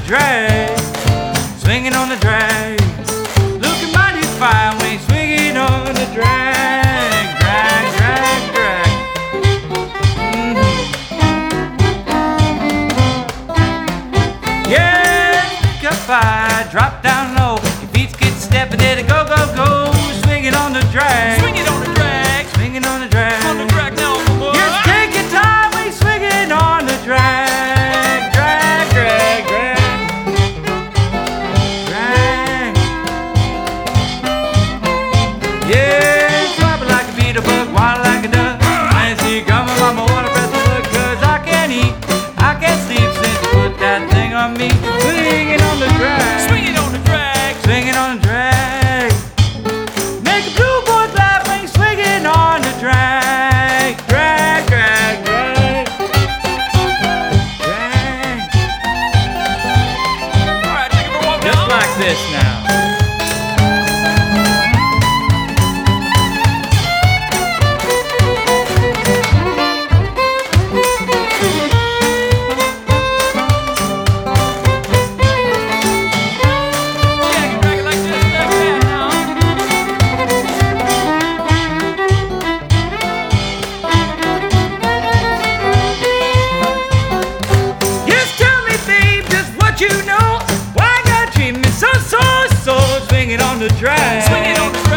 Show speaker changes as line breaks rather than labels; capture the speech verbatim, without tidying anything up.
drag, swinging on the drag, looking mighty fine when he's swinging on the drag, drag, drag, drag. Mm-hmm. Yeah, pick up high, drop down low, your feet get stepping, let it go, go, go, swinging on the drag,
Swing it on the drag,
swinging on the drag,
on the drag now, boy.
just take your time when he's swinging on the drag, drag, drag, drag, drag. Yeah, drop it like a beetle bug, wild like a duck. I see you coming, mama, wanna press the hook, cause I can't eat, I can't sleep since you put that thing on me. Swinging on the drag,
Swing it on the drag,
swinging on the drag. Make a blue boy laugh when he's swinging on the drag, drag, drag, drag, drag.
all right, take it for a walk
Just
now.
like this now.
Yeah, you drag it like this, like that now.
Just tell me, babe, just what you know. Why you gotta treat me so, so, so? Swinging on the drag,
Swing it on the